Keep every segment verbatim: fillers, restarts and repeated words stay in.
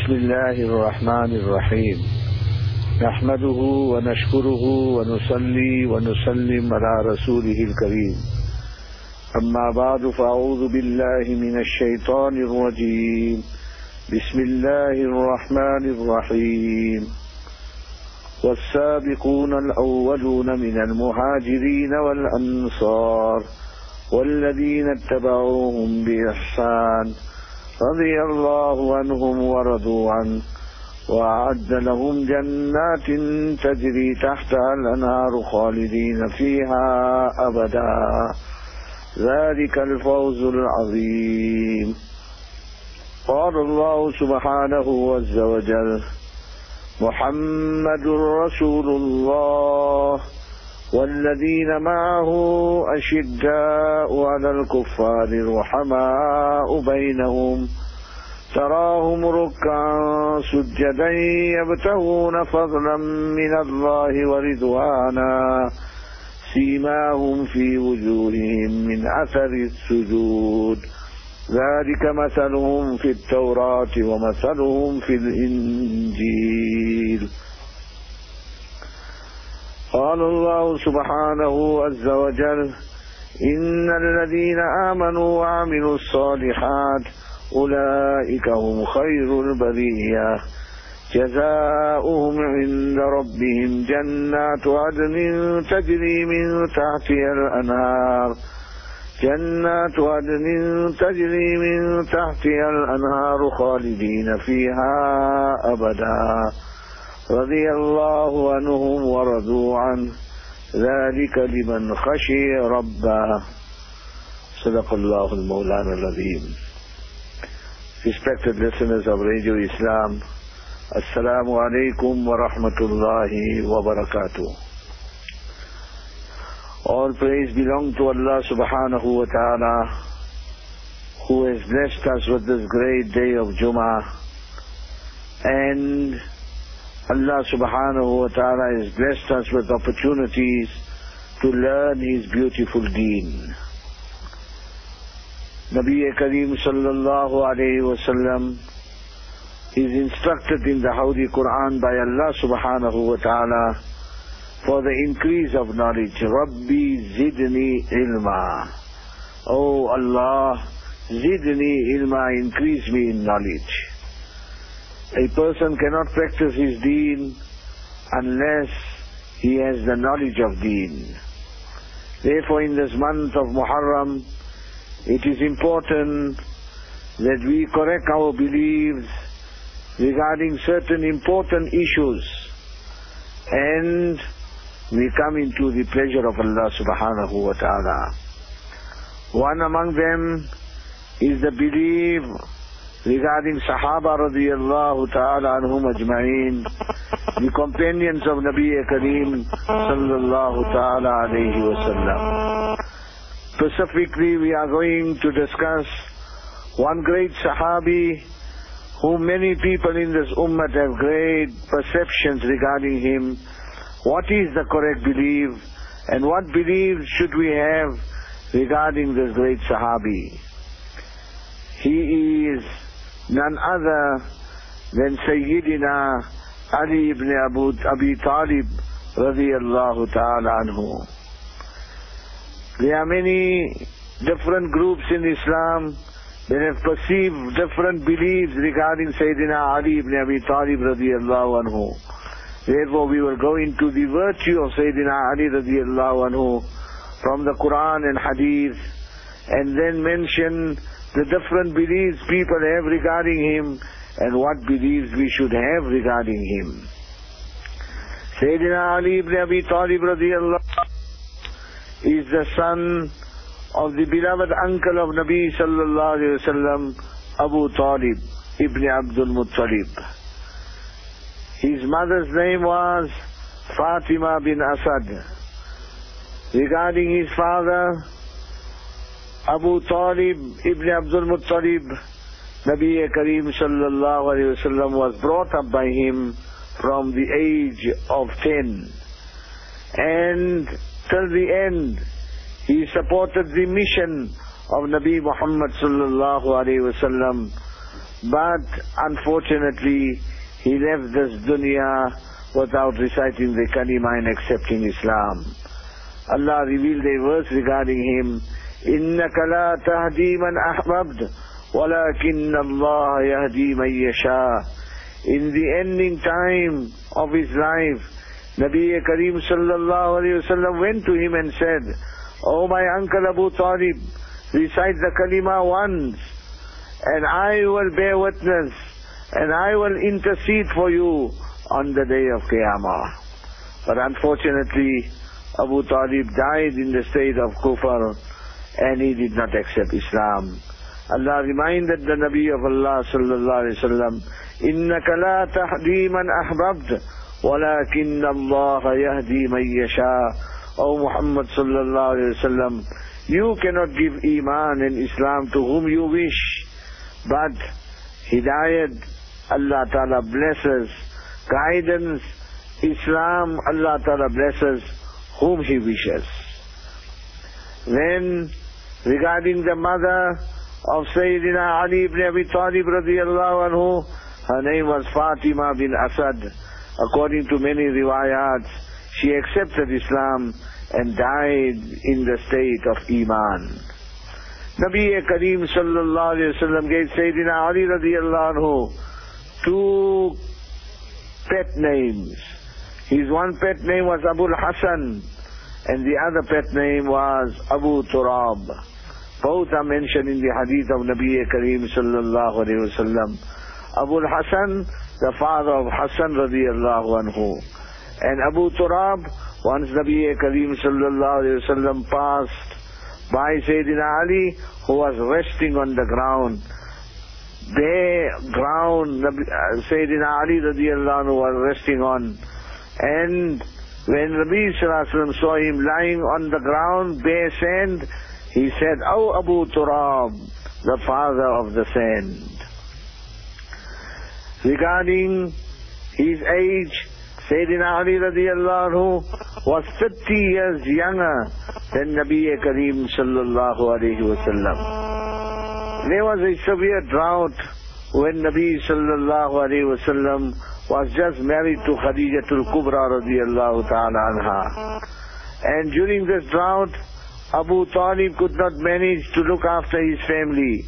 بسم الله الرحمن الرحيم نحمده ونشكره ونصلي ونسلم على رسوله الكريم أما بعد فأعوذ بالله من الشيطان الرجيم بسم الله الرحمن الرحيم والسابقون الأولون من المهاجرين والأنصار والذين اتبعوهم بإحسان رضي الله عنهم ورضوا عنه وأعد لهم جنات تجري تحتها الأنهار خالدين فيها أبدا ذلك الفوز العظيم. قال الله سبحانه عز وجل محمد رسول الله والذين معه أشداء على الكفار رحماء بينهم تراهم ركعا سجدا يبتغون فضلا من الله ورضوانا سيماهم في وجوههم من أثر السجود ذلك مثلهم في التوراة ومثلهم في الإنجيل. قال الله سبحانه عز وجل إن الذين آمنوا وعملوا الصالحات أولئك هم خير البرية جزاؤهم عند ربهم جنات عدن تجري من تحتها الأنهار جنات عدن تجري من تحتها الأنهار خالدين فيها أبدا رضي الله عنهم ورضوا عنه ذلك لمن خشي ربه. صدق الله المولانا العظيم. Respected listeners of Radio Islam, Assalamu alaikum wa rahmatullahi wa barakatuh. All praise belong to Allah subhanahu wa ta'ala, who has blessed us with this great day of Jummah, and Allah subhanahu wa ta'ala has blessed us with opportunities to learn His beautiful deen. Nabi Kareem sallallahu alayhi wa sallam is instructed in the Holy Quran by Allah subhanahu wa ta'ala for the increase of knowledge. Rabbi zidni ilma. Oh Allah, zidni ilma, increase me in knowledge. A person cannot practice his deen unless he has the knowledge of deen. Therefore, in this month of Muharram, it is important that we correct our beliefs regarding certain important issues, and we come into the pleasure of Allah subhanahu wa ta'ala. One among them is the belief regarding Sahaba radiyallahu ta'ala anhum ajma'in, the companions of Nabi Kareem sallallahu ta'ala alayhi wa sallam. Specifically, we are going to discuss one great Sahabi whom many people in this ummah have great perceptions regarding him. What is the correct belief, and what belief should we have regarding this great Sahabi? He is none other than Sayyidina Ali ibn Abu Abi Talib radiyallahu ta'ala anhu. There are many different groups in Islam that have perceived different beliefs regarding Sayyidina Ali ibn Abi Talib radiyallahu anhu. Therefore, we will go into the virtue of Sayyidina Ali radiyallahu anhu from the Quran and Hadith, and then mention the different beliefs people have regarding him and what beliefs we should have regarding him. Sayyidina Ali ibn Abi Talib radiyallahu is the son of the beloved uncle of Nabi sallallahu alayhi wa sallam, Abu Talib ibn Abdul Muttalib. His mother's name was Fatima bin Asad. Regarding his father, Abu Talib ibn Abdul Muttalib, Nabi Kareem sallallahu alayhi wa sallam was brought up by him from the age of ten. And till the end, he supported the mission of Nabi Muhammad sallallahu alayhi wa sallam but unfortunately he left this dunya without reciting the kalima and accepting Islam. Allah revealed a verse regarding him, إِنَّكَ لَا تَهْدِي مَنْ أَحْبَبْتَ وَلَكِنَّ اللَّهَ يَهْدِي مَنْ يَشَاءُ. In the ending time of his life, Nabi Kareem sallallahu alayhi wa sallam went to him and said, "Oh my uncle Abu Talib, recite the kalima once, and I will bear witness, and I will intercede for you on the day of Qiyamah." But unfortunately, Abu Talib died in the state of kufr, and he did not accept Islam. Allah reminded the Nabi of Allah sallallahu alayhi wa sallam, إِنَّكَ لَا تَهْدِي مَنْ أَحْبَبْتَ وَلَكِنَّ اللَّهَ يَهْدِي مَنْ يَشَاءُ. O Muhammad sallallahu alayhi wa sallam, you cannot give Iman and Islam to whom you wish, but Hidayat, Allah Ta'ala blesses, guidance, Islam, Allah Ta'ala blesses whom He wishes. Then, regarding the mother of Sayyidina Ali ibn Abi Talib radiyallahu anhu, her name was Fatima bin Asad. According to many riwayats, she accepted Islam and died in the state of Iman. Nabi Kareem sallallahu alayhi wa sallam gave Sayyidina Ali radiyallahu anhu two pet names. His one pet name was Abul Hasan, and the other pet name was Abu Turab. Both are mentioned in the hadith of Nabi Kareem sallallahu alayhi wa sallam. Abul Hasan, the father of Hasan radiyallahu anhu. And Abu Turab, once Nabi Kareem sallallahu alayhi wa sallam passed by Sayyidina Ali, who was resting on the ground. Bare ground, Sayyidina Ali radiyallahu anhu was resting on. And when Nabi sallallahu alayhi wa sallam saw him lying on the ground, bare sand, he said, "Oh Abu Turab, the father of the sand." Regarding his age, Sayyidina Ali radiyallahu anhu was thirty years younger than Nabi Kareem sallallahu alayhi wa sallam. There was a severe drought when Nabi sallallahu alayhi wa sallam was just married to Khadijatul Kubra radiyallahu ta'ala anha. And during this drought, Abu Talib could not manage to look after his family.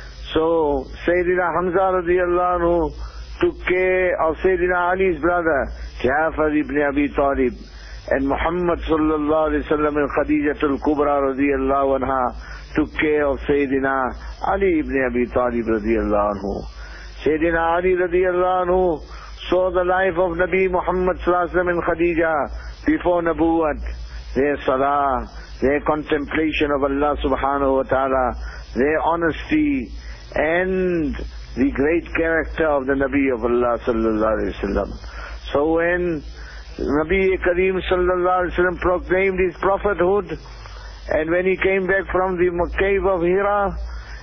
So Sayyidina Hamza radiyallahu anhu took care of Sayyidina Ali's brother, Jafar ibn Abi Talib, and Muhammad sallallahu alayhi wa sallam and Khadijatul Kubra radiyallahu anha took care of Sayyidina Ali ibn Abi Talib radiyallahu anhu. Sayyidina Ali radiyallahu anhu saw the life of Nabi Muhammad sallallahu alayhi wa sallam and Khadija before Nabuwat, their salah, their contemplation of Allah subhanahu wa ta'ala, their honesty, and the great character of the Nabi of Allah sallallahu alayhi wa sallam. So when Nabi Kareem sallallahu alayhi wa sallam proclaimed his prophethood, and when he came back from the cave of Hira,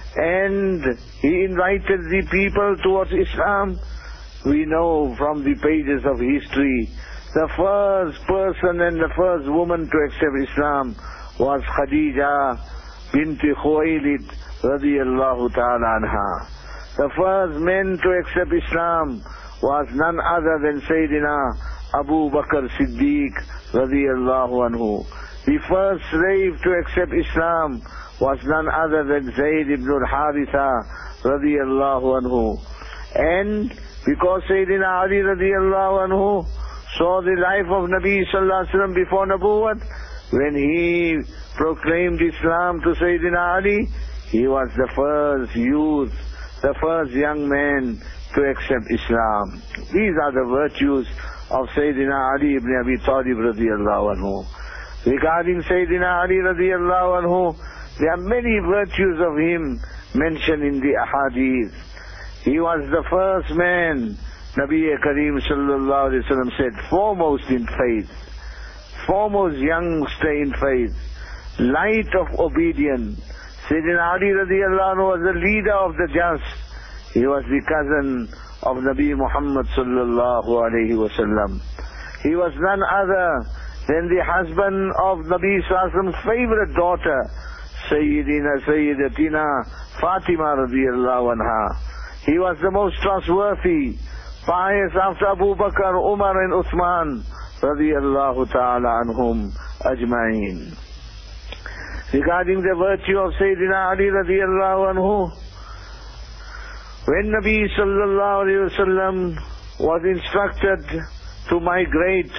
and he invited the people towards Islam, we know from the pages of history, the first person and the first woman to accept Islam was Khadija binti Khuwaylid radiyallahu ta'ala anha. The first man to accept Islam was none other than Sayyidina Abu Bakr Siddiq radiyallahu anhu. The first slave to accept Islam was none other than Zayd ibn al-Haritha radiyallahu anhu. And because Sayyidina Ali radiyallahu anhu saw the life of Nabi sallallahu alaihi wasallam before Nabuwat, when he proclaimed Islam to Sayyidina Ali, he was the first youth, the first young man to accept Islam. These are the virtues of Sayyidina Ali ibn Abi Talib radiyallahu anhu. Regarding Sayyidina Ali radiyallahu anhu, there are many virtues of him mentioned in the ahadith. He was the first man, Nabi Kareem sallallahu alayhi wa sallam said, foremost in faith, foremost youngster in faith, light of obedience. Sayyidina Ali radiyallahu anhu was the leader of the just. He was the cousin of Nabi Muhammad sallallahu alayhi wa sallam. He was none other than the husband of Nabi sallallahu alayhi wa sallam's favorite daughter, Sayyidina Sayyidatina Fatima radiyallahu anha. He was the most trustworthy, pious after Abu Bakr, Umar and Uthman radiyallahu ta'ala anhum ajma'in. Regarding the virtue of Sayyidina Ali radiyallahu anhu, when Nabi sallallahu alayhi wa sallam was instructed to migrate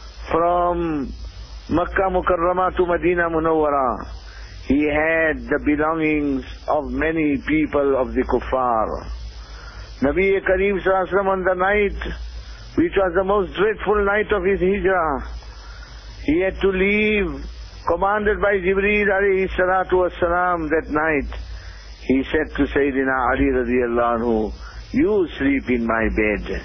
from Makkah Mukarramah to Medina Munawwara, he had the belongings of many people of the kuffar. Nabi Kareem sallallahu alayhi wa sallam, on the night which was the most dreadful night of his hijrah, he had to leave, commanded by Jibreel alayhi salatu wassalam that night. He said to Sayyidina Ali radiyallahu anhu, you sleep in my bed.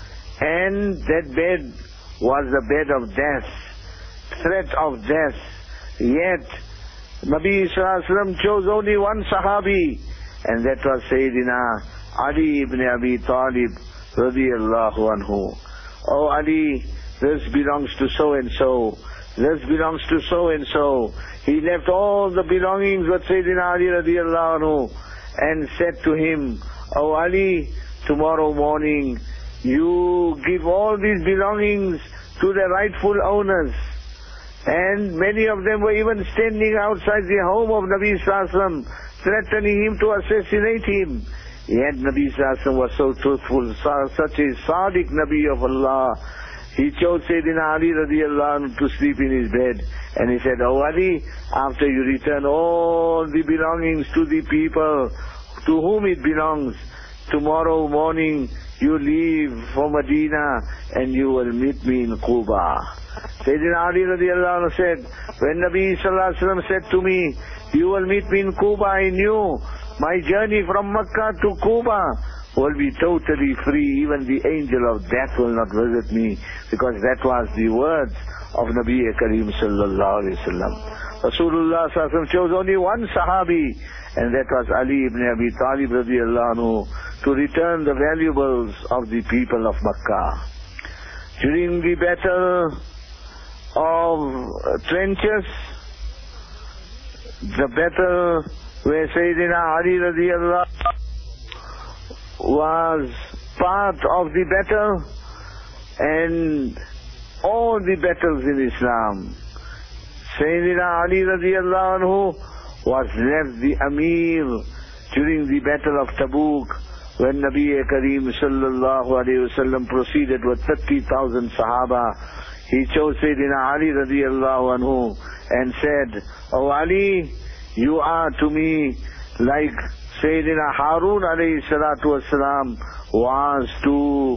And that bed was the bed of death, threat of death. Yet Nabi sallallahu alayhi wa sallam chose only one Sahabi, and that was Sayyidina Ali ibn Abi Talib radiyallahu anhu. Oh Ali, this belongs to so and so. This belongs to so and so. He left all the belongings with Sayyidina Ali radiyallahu anhu and said to him, oh Ali, tomorrow morning you give all these belongings to the rightful owners. And many of them were even standing outside the home of Nabi sallallahu alayhi wa sallam, threatening him to assassinate him. Yet Nabi sallallahu alayhi wa sallam was so truthful, such a Sadiq Nabi of Allah. He chose Sayyidina Ali radiyallahu anhu to sleep in his bed. And he said, oh Ali, after you return all the belongings to the people to whom it belongs, tomorrow morning you leave for Medina and you will meet me in Quba. Sayyidina Ali radiyallahu anhu said, when Nabi sallallahu alayhi wa sallam said to me, you will meet me in Quba, I knew my journey from Makkah to Quba will be totally free. Even the angel of death will not visit me, because that was the words of Nabi Kareem sallallahu alayhi wa sallam. Rasulullah sallallahu alayhi wa sallam chose only one Sahabi, and that was Ali ibn Abi Talib radiyallahu anhu, to return the valuables of the people of Makkah. During the battle of trenches, the battle where Sayyidina Ali radiyallahu was part of the battle, and all the battles in Islam, Sayyidina Ali radiyallahu anhu was left the Amir during the battle of Tabuk, when Nabi Kareem sallallahu alayhi wa sallam proceeded with thirty thousand Sahaba. He chose Sayyidina Ali radiyallahu anhu and said, oh Ali, you are to me like Sayyidina Harun alayhi salatu wasalam was to,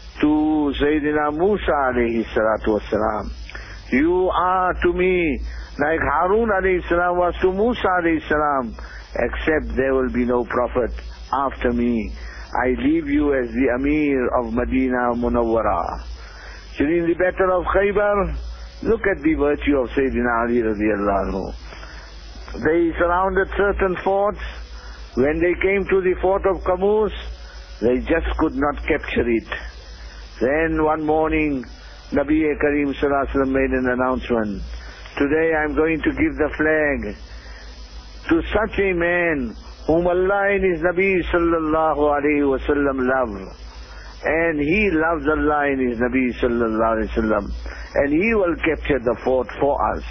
to Sayyidina Musa alayhi salatu wasalam. You are to me like Harun alayhi salam was to Musa alayhi salam, except there will be no prophet after me. I leave you as the Amir of Medina Munawwara. During the battle of Khaybar, look at the virtue of Sayyidina Ali radiyallahu anhu. They surrounded certain forts. When they came to the fort of Qamus, they just could not capture it. Then one morning, Nabi Kareem sallallahu alayhi wa sallam made an announcement. Today I am going to give the flag to such a man whom Allah and His Nabi sallallahu alayhi wa sallam love. And he loves Allah and His Nabi sallallahu alayhi wa sallam. And he will capture the fort for us.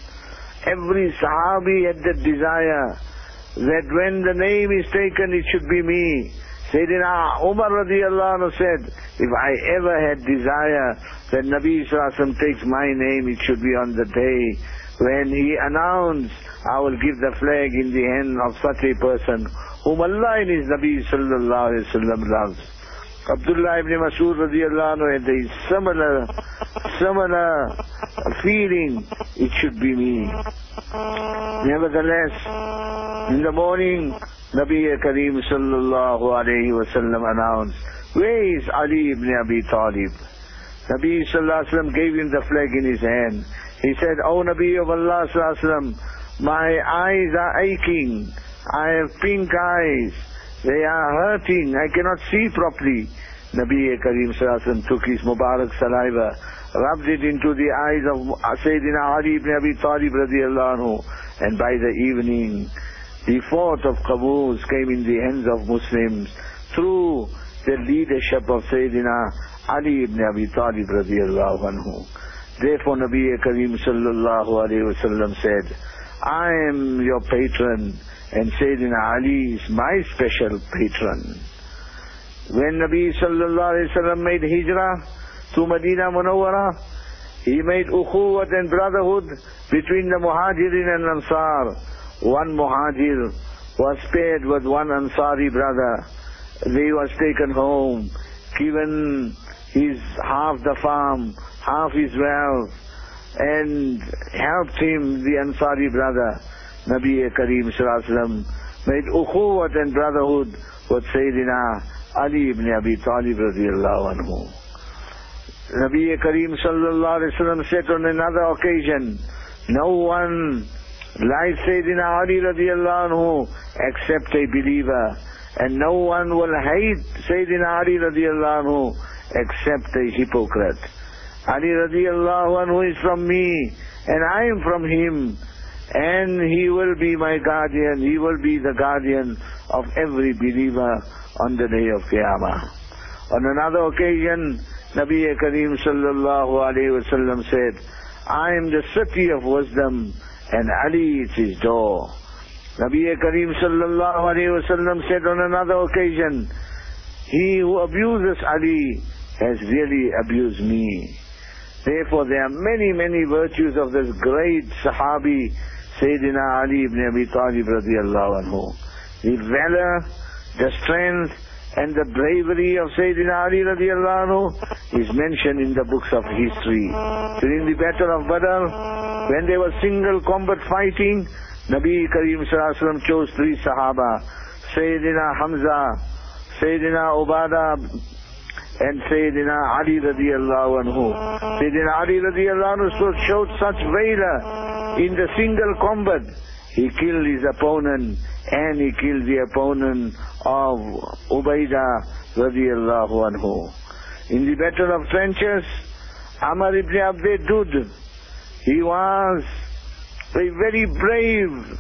Every Sahabi had that desire that when the name is taken, it should be me. Sayyidina Umar radiyallahu anhu said, if I ever had desire that Nabi sallallahu alayhi wa sallam takes my name, it should be on the day when he announced, I will give the flag in the hand of such a person whom Allah and His Nabi sallallahu alayhi wa sallam loves. Abdullah ibn Mas'ud radiyallahu anhu had a similar, similar feeling, it should be me. Nevertheless, in the morning, Nabi Kareem sallallahu alayhi wa sallam announced, where is Ali ibn Abi Talib? Nabi sallallahu alayhi wa sallam gave him the flag in his hand. He said, O Nabi of Allah sallallahu alayhi wa sallam, my eyes are aching. I have pink eyes. They are hurting. I cannot see properly. Nabi Kareem sallallahu alayhi wa sallam took his Mubarak saliva, rubbed it into the eyes of Sayyidina Ali ibn Abi Talib radiyallahu anhu, and by the evening, the fort of Qaboos came in the hands of Muslims through the leadership of Sayyidina Ali ibn Abi Talib radiyallahu anhu. Therefore Nabi Kareem sallallahu alayhi wa sallam said, I am your patron and Sayyidina Ali is my special patron. When Nabi sallallahu alayhi wa sallam made hijrah to Medina Munawwara, he made ukhuwat and brotherhood between the Muhajirin and Ansar. One Muhajir was paired with one Ansari brother. He was taken home, given his half the farm, half his wealth, and helped him, the Ansari brother. Nabi Kareem sallallahu alaihi wasallam made ukhuwat and brotherhood with Sayyidina Ali ibn Abi Talib radiyallahu anhu. Nabi Kareem sallallahu alaihi wasallam said on another occasion, no one like Sayyidina Ali radiyallahu anhu except a believer, and no one will hate Sayyidina Ali radiallahu anhu except a hypocrite. Ali radiallahu anhu is from me, and I am from him, and he will be my guardian, he will be the guardian of every believer on the day of Qiyamah. On another occasion, Nabi Kareem sallallahu alayhi wa sallam said, I am the city of wisdom, and Ali is his door. Nabi Kareem sallallahu alayhi wa sallam said on another occasion, he who abuses Ali has really abused me. Therefore there are many, many virtues of this great Sahabi, Sayyidina Ali ibn Abi Talib radiyallahu anhu. The valor, the strength, and the bravery of Sayyidina Ali radiallahu anhu is mentioned in the books of history. During the Battle of Badr, when there was single combat fighting, Nabi Kareem sallallahu alaihi wasallam chose three Sahaba, Sayyidina Hamza, Sayyidina Ubadah, and Sayyidina Ali radiallahu anhu. Sayyidina Ali radiallahu anhu showed such valor in the single combat. He killed his opponent, and he killed the opponent of Ubaidah radiallahu anhu. In the Battle of Trenches, Amr ibn Abd Dud, he was a very brave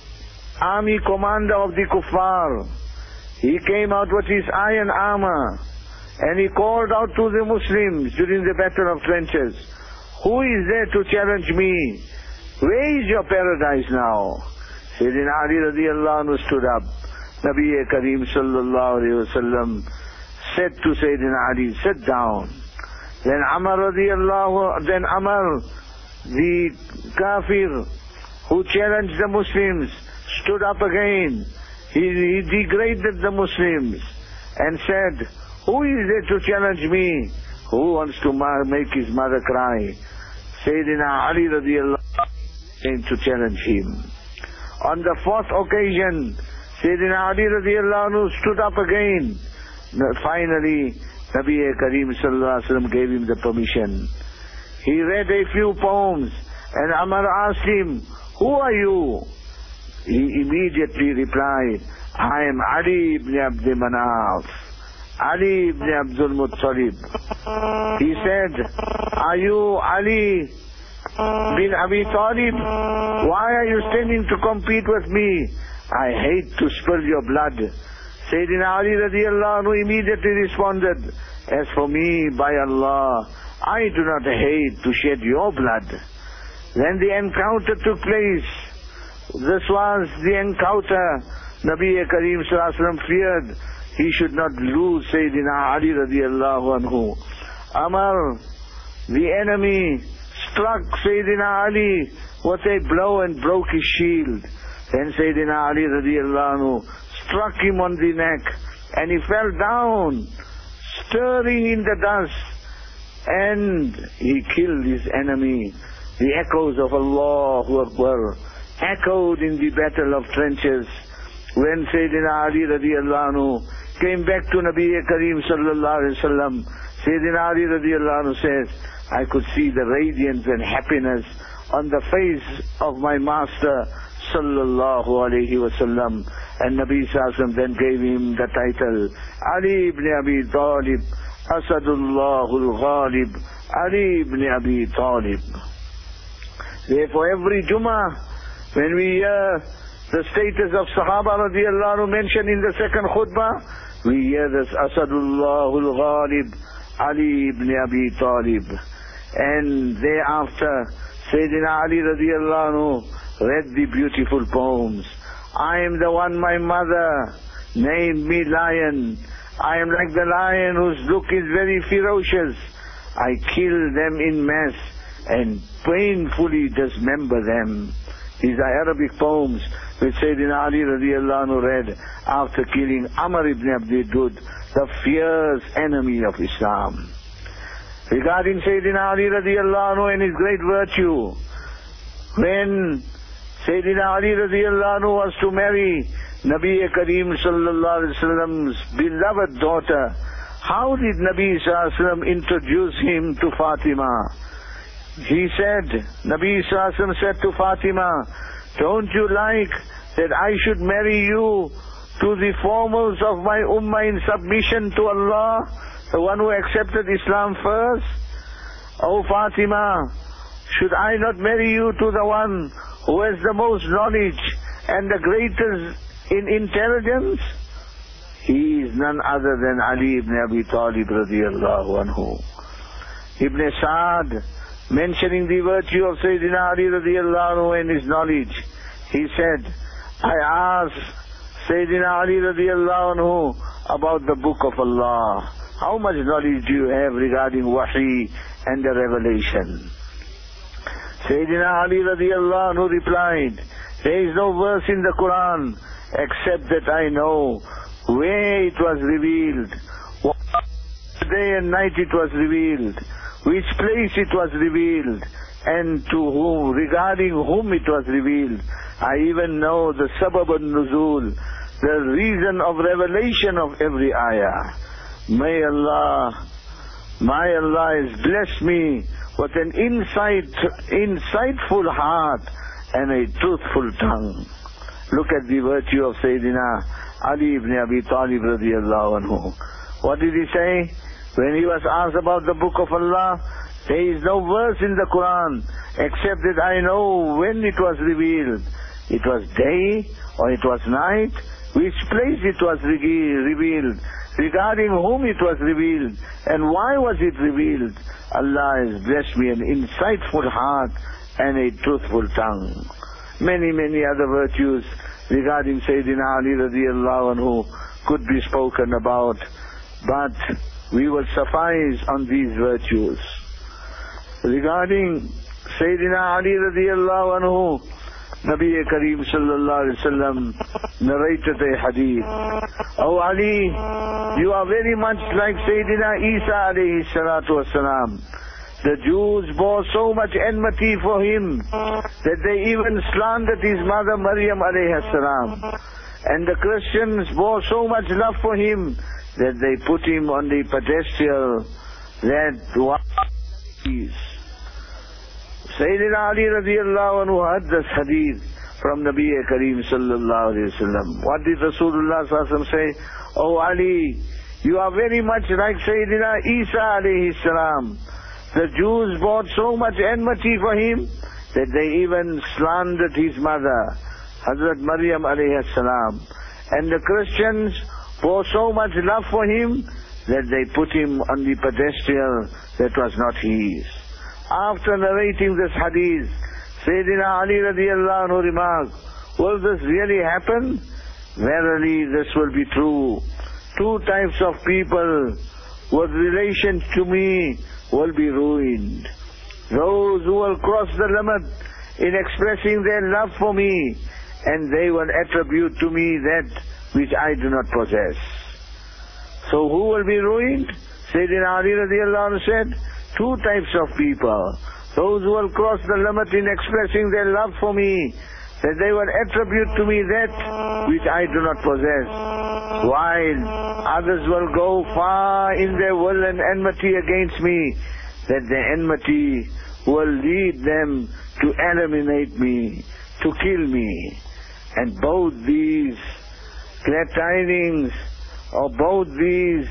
army commander of the Kuffar. He came out with his iron armor, and he called out to the Muslims during the Battle of Trenches, who is there to challenge me? Where is your paradise now? Sayyidina Ali radiallahu anhu stood up. Nabi Kareem sallallahu alayhi wa sallam said to Sayyidina Ali, sit down. Then Amr radiallahu, then Amr, the kafir who challenged the Muslims, stood up again. He, he degraded the Muslims and said, who is there to challenge me? Who wants to make his mother cry? Sayyidina Ali radiallahu came to challenge him. On the fourth occasion, Sayyidina Ali radiallahu anhu stood up again. Finally, Nabi Kareem sallallahu alaihi wasallam gave him the permission. He read a few poems, and Amr asked him, who are you? He immediately replied, I am Ali ibn Abd Manaf, Ali ibn Abdul Muttalib. He said, are you Ali bin Abi Talib? Why are you standing to compete with me? I hate to spill your blood. Sayyidina Ali radiallahu anhu immediately responded, as for me, by Allah, I do not hate to shed your blood. Then the encounter took place. This was the encounter Nabi Kareem sallallahu alaihi wasallam feared he should not lose Sayyidina Ali radiallahu anhu. Amr, the enemy, struck Sayyidina Ali with a blow and broke his shield. Then Sayyidina Ali radiallahu anhu struck him on the neck, and he fell down, stirring in the dust, and he killed his enemy. The echoes of Allahu Akbar echoed in the Battle of Trenches when Sayyidina Ali radiallahu anhu came back to Nabi Kareem sallallahu alayhi wa sallam. Sayyidina Ali radiallahu anhu says, I could see the radiance and happiness on the face of my master sallallahu alayhi wa sallam. And Nabi sallallahu then gave him the title Ali ibn Abi Talib, Asadullahul Ghalib, Ali ibn Abi Talib. Therefore every Jummah, when we hear the status of Sahaba radiallahu anhu mentioned in the second khutbah, we hear this Asadullahul Ghalib, Ali ibn Abi Talib. And thereafter, Sayyidina Ali radiallahu anhu read the beautiful poems. I am the one my mother named me lion. I am like the lion whose look is very ferocious. I kill them in mass and painfully dismember them. These are Arabic poems which Sayyidina Ali radiallahu anhu read after killing Amr ibn Abdul, the fierce enemy of Islam. Regarding Sayyidina Ali radiallahu anhu and his great virtue, when Sayyidina Ali radiallahu anhu was to marry Nabi Kareem sallallahu alaihi wasallam's beloved daughter, how did Nabi sallallahu alaihi wasallam introduce him to Fatima? He said, Nabi sallallahu alaihi wasallam said to Fatima, don't you like that I should marry you to the foremost of my ummah in submission to Allah, the one who accepted Islam first? O Fatima, should I not marry you to the one who has the most knowledge and the greatest in intelligence? He is none other than Ali ibn Abi Talib radiallahu anhu. Ibn Sa'd, mentioning the virtue of Sayyidina Ali radiallahu anhu and his knowledge, he said, I asked Sayyidina Ali radiallahu anhu about the book of Allah. How much knowledge do you have regarding wahi and the revelation? Sayyidina Ali radiallahu anhu replied, there is no verse in the Quran except that I know where it was revealed, what day and night it was revealed, which place it was revealed, and to whom, regarding whom it was revealed. I even know the sabab al-nuzul, the reason of revelation of every ayah. May Allah, may Allah has blessed me with an insight, insightful heart and a truthful tongue. Look at the virtue of Sayyidina Ali ibn Abi Talib radiallahu anhu. What did he say? When he was asked about the book of Allah, there is no verse in the Quran except that I know when it was revealed. It was day or it was night, which place it was revealed, regarding whom it was revealed, and why was it revealed. Allah has blessed me an insightful heart and a truthful tongue. Many, many other virtues regarding Sayyidina Ali radiallahu anhu could be spoken about, but we will suffice on these virtues. Regarding Sayyidina Ali radiallahu anhu, Nabi Kareem sallallahu alaihi wasallam narrated a hadith. Oh Ali, you are very much like Sayyidina Isa alayhi salatu wasalam. The Jews bore so much enmity for him that they even slandered his mother Maryam alayhi salam. And the Christians bore so much love for him that they put him on the pedestal that was his. Sayyidina Ali radiallahu anhu heard this hadith from Nabi Kareem sallallahu alayhi wasallam. What did Rasulullah sallallahu alayhi wasallam say? Oh Ali, you are very much like Sayyidina Isa alayhi salam. The Jews brought so much enmity for him that they even slandered his mother, Hazrat Maryam alayhi salam. And the Christians bore so much love for him that they put him on the pedestal that was not his. After narrating this hadith, Sayyidina Ali radiallahu anhu remarked, will this really happen? Verily this will be true. Two types of people with relation to me will be ruined. Those who will cross the limit in expressing their love for me, and they will attribute to me that which I do not possess. So who will be ruined? Sayyidina Ali radiallahu anhu said, two types of people. Those who will cross the limit in expressing their love for me, that they will attribute to me that which I do not possess, while others will go far in their will and enmity against me, that their enmity will lead them to eliminate me, to kill me. And both these glad tidings, or both these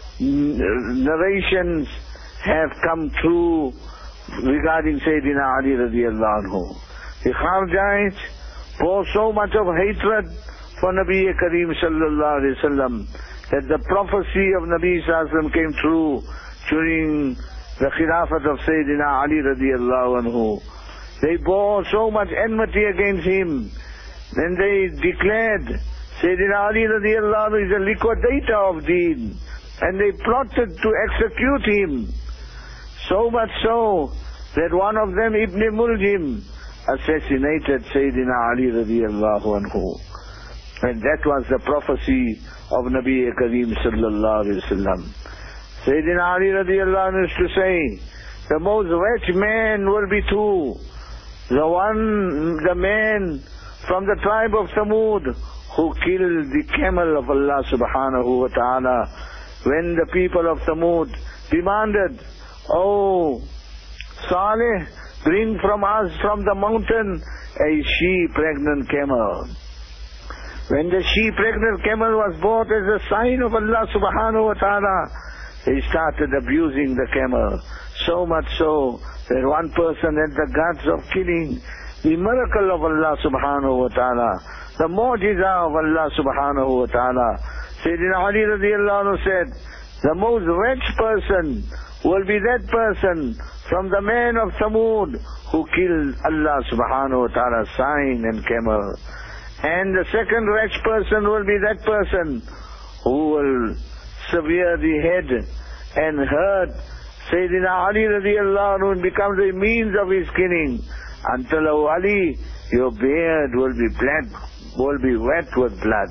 narrations have come true regarding Sayyidina Ali radiallahu anhu. The Kharijites bore so much of hatred for Nabi Kareem sallallahu alayhi wasallam that the prophecy of Nabi Sallallahu Alaihi Wasallam came true during the Khilafat of Sayyidina Ali radiallahu anhu. They bore so much enmity against him. Then they declared Sayyidina Ali radiallahu anhu is a liquidator of Deen. And they plotted to execute him. So much so that one of them, Ibn Muljim, assassinated Sayyidina Ali radiallahu anhu. And that was the prophecy of Nabi Kareem sallallahu alayhi wa sallam. Sayyidina Ali radiallahu anhu used to say, the most rich man will be two. The one, the man from the tribe of Thamud who killed the camel of Allah subhanahu wa ta'ala when the people of Thamud demanded, oh, Saleh, bring from us from the mountain a she-pregnant camel. When the she-pregnant camel was brought as a sign of Allah subhanahu wa ta'ala, they started abusing the camel. So much so that one person had the guts of killing the miracle of Allah subhanahu wa ta'ala, the mu'jiza of Allah subhanahu wa ta'ala. Sayyidina Ali radiallahu anhu said, the most rich person will be that person from the man of Thamud who killed Allah subhanahu wa ta'ala's sign and camel. And the second rich person will be that person who will sever the head and hurt Sayyidina Ali radiallahu anhu and become the means of his killing. Until, O Ali, your beard will be black, will be wet with blood.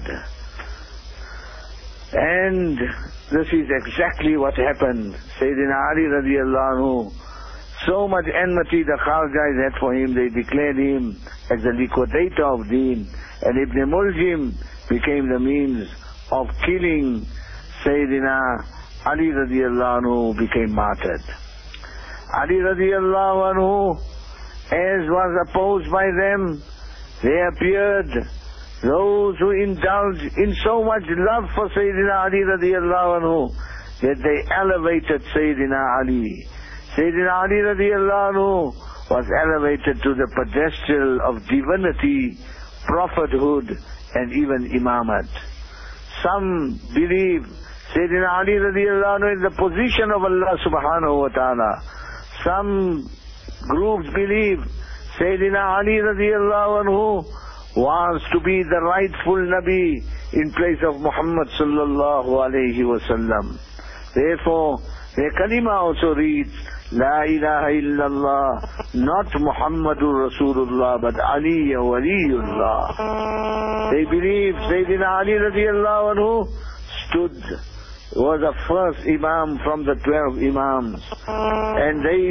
And this is exactly what happened. Sayyidina Ali radiallahu anhu, so much enmity the Khawarij had for him, they declared him as the liquidator of Deen. And Ibn Muljim became the means of killing Sayyidina Ali radiallahu anhu, became martyred. Ali radiallahu anhu, as was opposed by them, they appeared those who indulged in so much love for Sayyidina Ali radiallahu anhu that they elevated Sayyidina Ali. Sayyidina Ali radiallahu anhu was elevated to the pedestal of divinity, prophethood, and even imamat. Some believe Sayyidina Ali radiallahu anhu is the position of Allah subhanahu wa ta'ala. Some groups believe Sayyidina Ali radiallahu anhu was to be the rightful Nabi in place of Muhammad sallallahu alayhi wa sallam. Therefore, their kalima also reads, La ilaha illallah, not Muhammadur Rasulullah, but Ali Waliyullah. They believe Sayyidina Ali radiallahu anhu stood, was the first Imam from the twelve Imams. And they,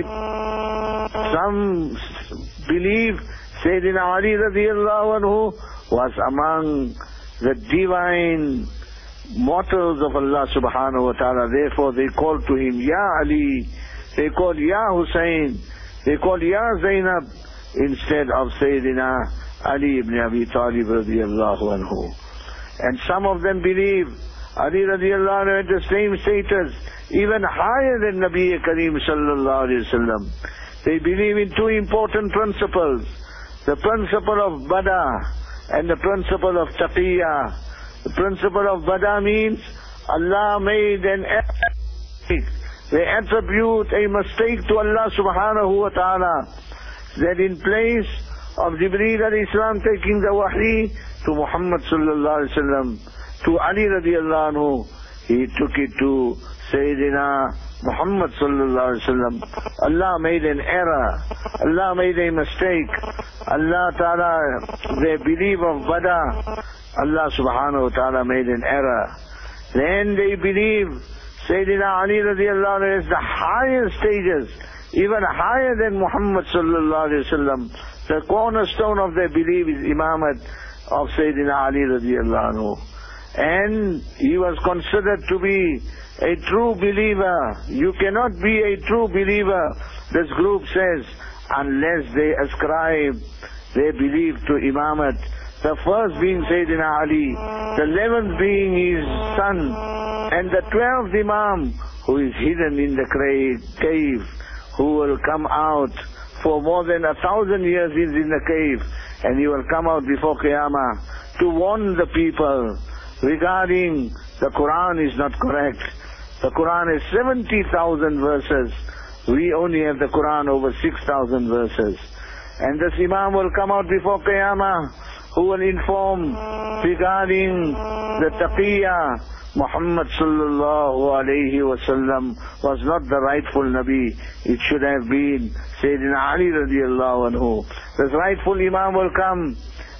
some believe Sayyidina Ali radiallahu anhu was among the divine mortals of Allah subhanahu wa ta'ala. Therefore they called to him, Ya Ali. They called Ya Hussein. They called Ya Zainab instead of Sayyidina Ali ibn Abi Talib radiallahu anhu. And some of them believe Ali radiallahu anhu had the same status, even higher than Nabi Kareem sallallahu alayhi wa sallam. They believe in two important principles. The principle of Bada and the principle of Taqiyya. The principle of Bada means Allah made an mistake. They attribute a mistake to Allah subhanahu wa ta'ala, that in place of Jibreel alayhi salam taking the wahi to Muhammad sallallahu alayhi wa sallam, to Ali radiallahu anhu, he took it to Sayyidina Muhammad sallallahu alayhi wa sallam. Allah made an error. Allah made a mistake. Allah ta'ala, they believe of Bada. Allah subhanahu wa ta'ala made an error. Then they believe Sayyidina Ali radiallahu anhu is the highest stages, even higher than Muhammad sallallahu alayhi wa sallam. The cornerstone of their belief is imamat of Sayyidina Ali radiallahu anhu. And he was considered to be a true believer. You cannot be a true believer, this group says, unless they ascribe their belief to imamat. The first being Sayyidina Ali, the eleventh being his son, and the twelfth Imam who is hidden in the cave, who will come out for more than a thousand years he's in the cave, and he will come out before Qiyamah to warn the people regarding the Quran is not correct. The Quran is seventy thousand verses. We only have the Quran over six thousand verses. And this Imam will come out before Qiyamah, who will inform regarding the taqiyya. Muhammad sallallahu alayhi wasallam was not the rightful Nabi. It should have been Sayyidina Ali radiallahu anhu. This rightful Imam will come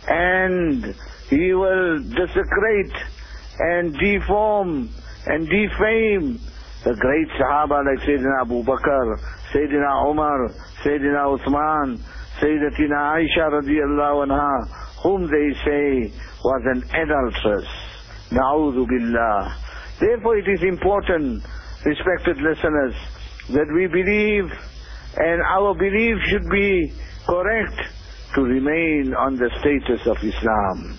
and he will desecrate and deform and defame the great Sahaba like Sayyidina Abu Bakr, Sayyidina Umar, Sayyidina Uthman, Sayyidatina Aisha radiallahu anha, whom they say was an adulteress. Na'udhu billah. Therefore it is important, respected listeners, that we believe, and our belief should be correct, to remain on the status of Islam.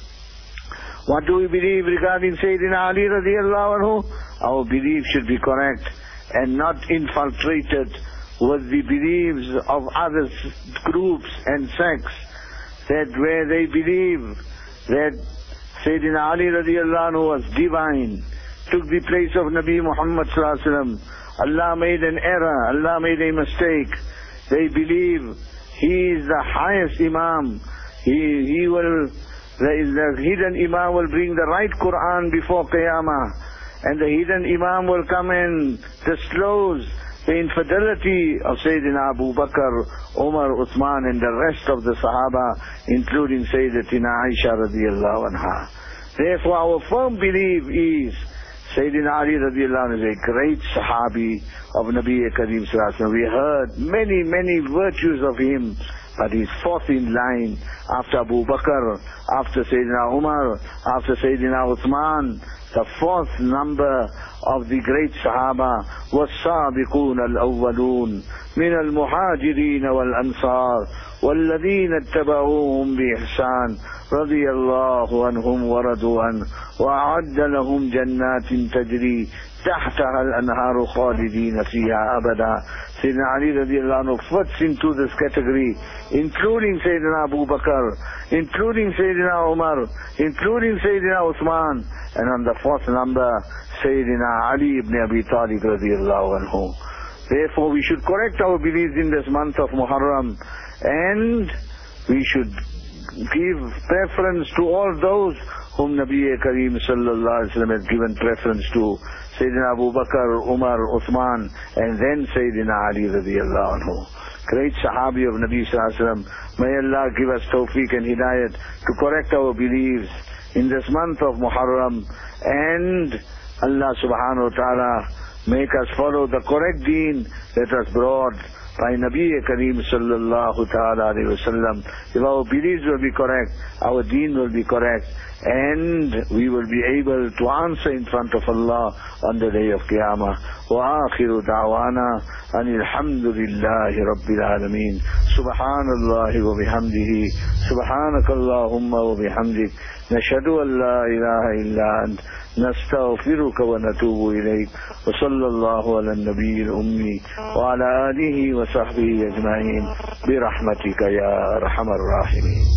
What do we believe regarding Sayyidina Ali radiallahu anhu? Our belief should be correct and not infiltrated with the beliefs of other groups and sects, that where they believe that Sayyidina Ali radiallahu anhu was divine, took the place of Nabi Muhammad sallallahu alaihi wasallam. Allah made an error, Allah made a mistake. They believe he is the highest Imam. He, he will, the, the hidden Imam will bring the right Quran before Qiyamah. And the hidden Imam will come and disclose the infidelity of Sayyidina Abu Bakr, Umar, Uthman and the rest of the Sahaba, including Sayyidatina Aisha radiallahu anha. Therefore our firm belief is Sayyidina Ali radiallahu anhu is a great Sahabi of Nabi Kareem sallallahu alaihi wasallam. We heard many, many virtues of him, but he's fourth in line after Abu Bakr, after Sayyidina Umar, after Sayyidina Uthman. The fourth number of the great Sahaba was والسابقون الأولون من المهاجرين والأنصار والذين اتبعوهم بإحسان رضي الله عنهم ورضوا عنه وأعد لهم جنات تجري تحتها الأنهار خالدين فيها أبدا. Sayyidina Ali radiallahu anhu fits into this category, including Sayyidina Abu Bakr, including Sayyidina Umar, including Sayyidina Uthman, and on the fourth number, Sayyidina Ali ibn Abi Talib radiallahu anhu. Therefore we should correct our beliefs in this month of Muharram, and we should give preference to all those whom Nabi Kareem sallallahu alaihi wasallam has given preference to. Sayyidina Abu Bakr, Umar, Uthman, and then Sayyidina Ali radiallahu anhu. Great Sahabi of Nabi sallallahu alaihi wasallam. May Allah give us tawfiq and hidayat to correct our beliefs in this month of Muharram, and Allah subhanahu wa ta'ala make us follow the correct deen that was brought by Nabi Kareem sallallahu ta'ala alayhi wa sallam. If our beliefs will be correct, our deen will be correct, and we will be able to answer in front of Allah on the day of Qiyamah. وآخر دعوانا أن الحمد لله رب العالمين. سبحان الله وبحمده سبحانك اللهم وبحمدك نشهد أن لا إله إلا أنت نستغفرك ونتوب إليك. وصلى الله على النبي الأمي وعلى آله وصحبه أجمعين برحمتك يا أرحم الراحمين.